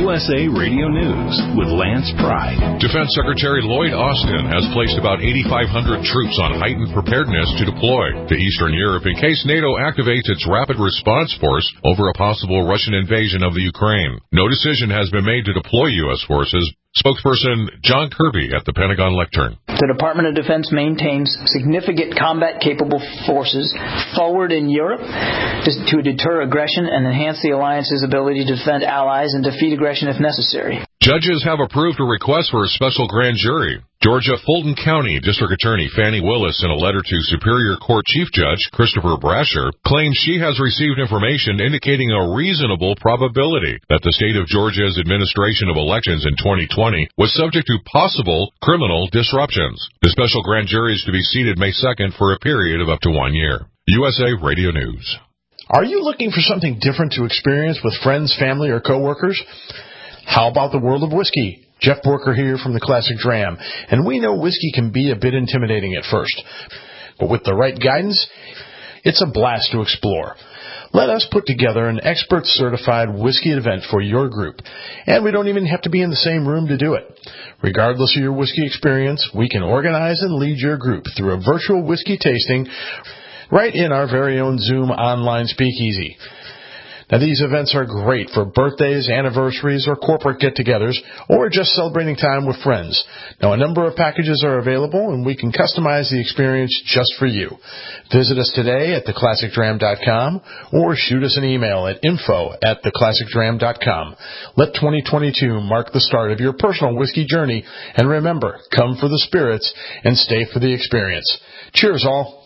USA Radio News with Lance Pry. Defense Secretary Lloyd Austin has placed about 8,500 troops on heightened preparedness to deploy to Eastern Europe in case NATO activates its rapid response force over a possible Russian invasion of the Ukraine. No decision has been made to deploy U.S. forces. Spokesperson John Kirby at the Pentagon lectern. The Department of Defense maintains significant combat-capable forces forward in Europe to deter aggression and enhance the alliance's ability to defend allies and defeat aggression if necessary. Judges have approved a request for a special grand jury. Georgia Fulton County District Attorney Fannie Willis, in a letter to Superior Court Chief Judge Christopher Brasher, claims she has received information indicating a reasonable probability that the state of Georgia's administration of elections in 2020 was subject to possible criminal disruptions. The special grand jury is to be seated May 2nd for a period of up to 1 year. USA Radio News. Are you looking for something different to experience with friends, family, or coworkers? How about the world of whiskey? Jeff Borker here from the Classic Dram, and we know whiskey can be a bit intimidating at first, but with the right guidance, it's a blast to explore. Let us put together an expert-certified whiskey event for your group, and we don't even have to be in the same room to do it. Regardless of your whiskey experience, we can organize and lead your group through a virtual whiskey tasting right in our very own Zoom online speakeasy. Now, these events are great for birthdays, anniversaries, or corporate get-togethers, or just celebrating time with friends. Now, a number of packages are available, and we can customize the experience just for you. Visit us today at theclassicdram.com, or shoot us an email at info@theclassicdram.com. Let 2022 mark the start of your personal whiskey journey, and remember, come for the spirits and stay for the experience. Cheers, all.